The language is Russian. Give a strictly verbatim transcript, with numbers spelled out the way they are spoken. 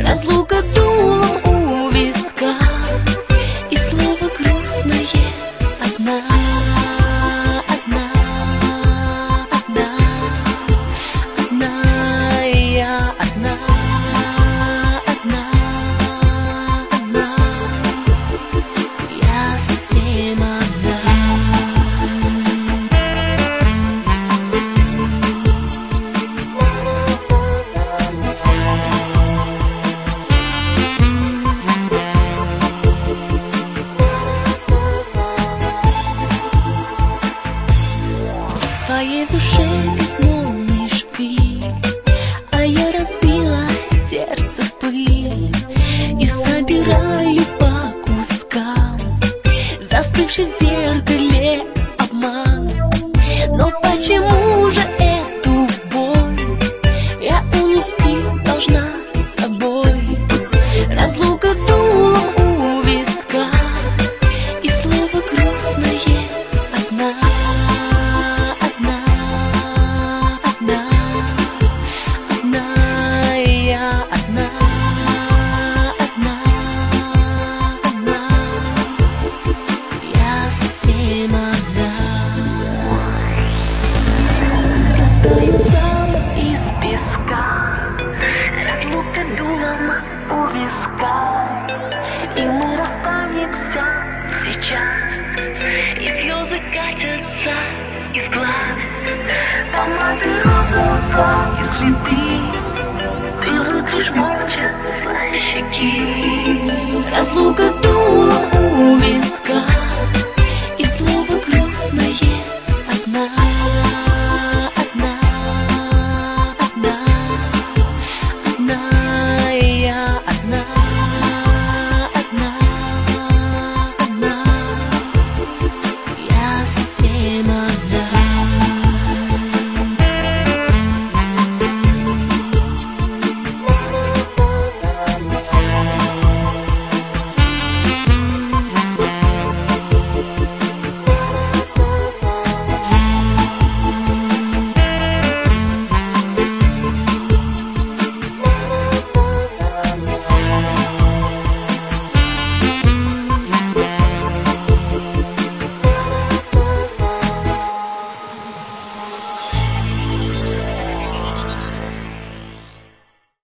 Разлука дулом у виска, и слово грустное одна, одна, одна, одна, я одна, одна, одна, я совсем одна. В твоей душе безмолвный штиль, а я разбила сердце в пыль и собираю по кускам застывший в зеркале обман. Но почему же эту боль я унести должна с собой? Разлука дулом у виска, и слово грустное одна. И мы расстанемся сейчас, и слезы катятся из глаз. Помады розовые следы ты вытрешь молча со щеки. Разлука